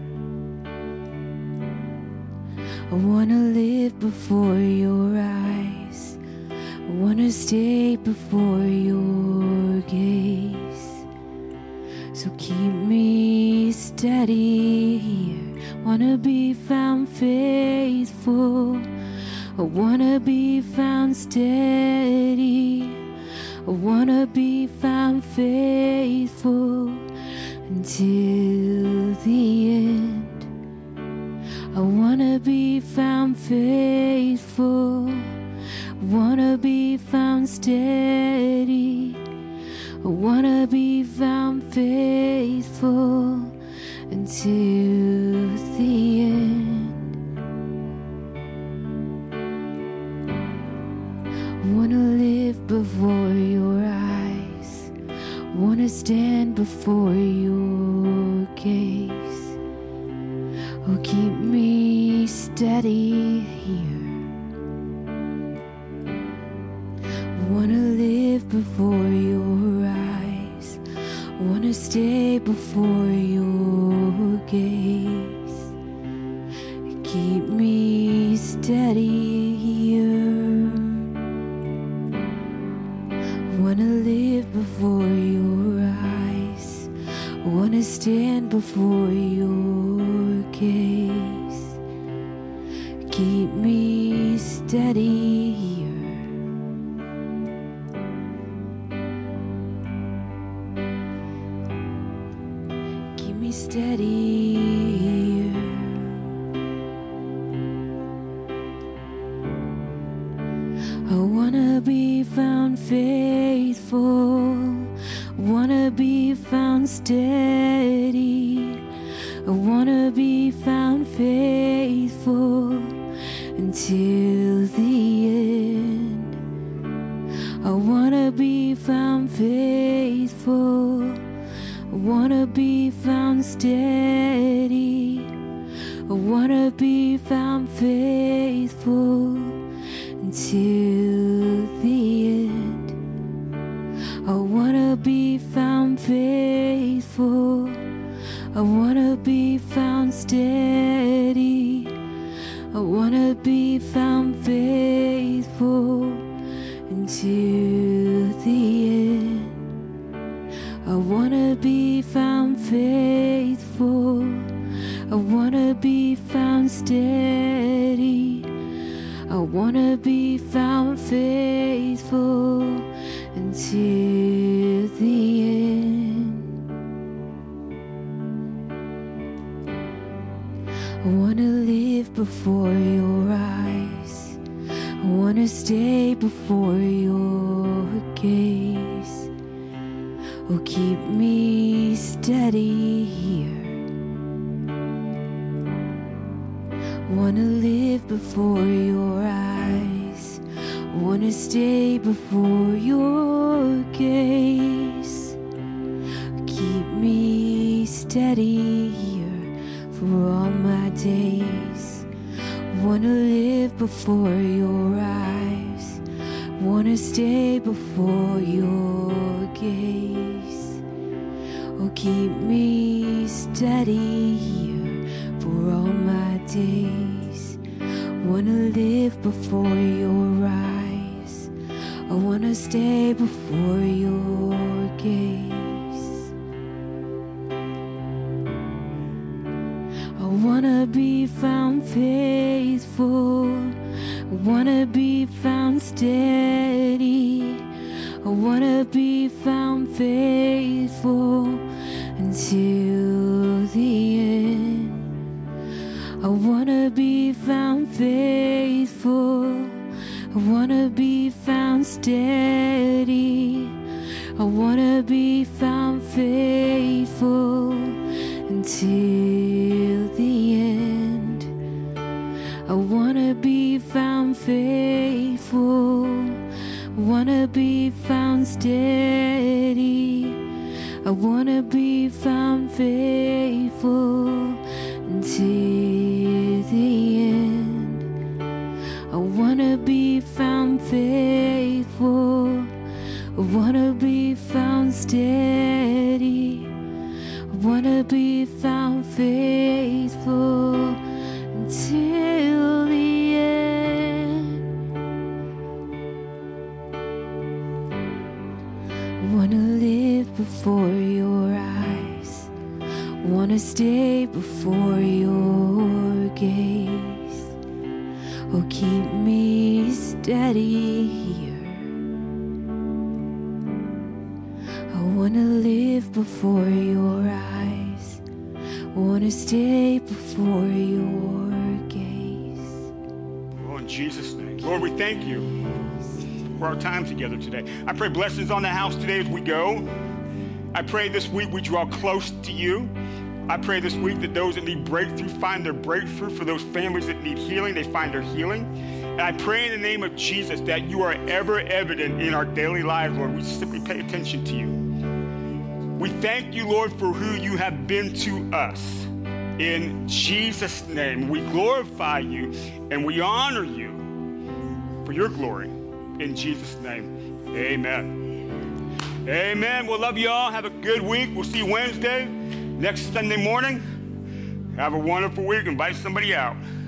I wanna live before your eyes. I wanna stay before your gaze. So keep me steady here. Wanna be found faithful. I wanna be found steady. I wanna be found faithful until the end. I wanna be found faithful. I wanna be found steady. I wanna be found faithful until the end. I wanna live before your eyes. I wanna stand before your gaze. Oh, keep me steady here. I wanna live before your eyes. I wanna stay before your gaze. Keep me steady here. I wanna live before your eyes. I wanna stand before your gaze. Keep me steady here. Keep me steady here. I wanna be found faithful. I wanna be found steady. I wanna be found faithful until the end. I wanna be found faithful. I wanna be found steady. I I wanna be found faithful until the end. I wanna be found faithful. I wanna be found steady. I wanna be found faithful until the end. I wanna be found faithful. I wanna be found steady. I wanna be found faithful until the end. I wanna live before your eyes. I wanna stay before your gaze. Oh, keep me steady here. I wanna live before your eyes. I wanna stay before your gaze. Keep me steady here for all my days. I wanna live before your eyes. I wanna stay before your gaze. Oh, keep me steady here for all my days. I wanna live before your eyes. I wanna stay before your gaze. I wanna be found faithful. I wanna be found steady. I wanna be found faithful until the end. I wanna be found faithful. I wanna be found steady. I wanna be found faithful until the end. I wanna be found faithful. I wanna be found steady. I wanna be found faithful until the end. I wanna be found faithful. I wanna be found steady. I wanna be found faithful until the end. I wanna live before your eyes. I wanna stay before your gaze. Oh, keep me steady here. I wanna live before your eyes. I wanna stay before your gaze. Oh, in Jesus' name. Lord, we thank you for our time together today. I pray blessings on the house today as we go. I pray this week we draw close to you. I pray this week that those that need breakthrough find their breakthrough. For those families that need healing, they find their healing. And I pray in the name of Jesus that you are ever evident in our daily lives, Lord. We simply pay attention to you. We thank you, Lord, for who you have been to us. In Jesus' name, we glorify you and we honor you for your glory. In Jesus' name, amen. Amen. We'll love you all. Have a good week. We'll see you Wednesday. Next Sunday morning. Have a wonderful week. Invite somebody out.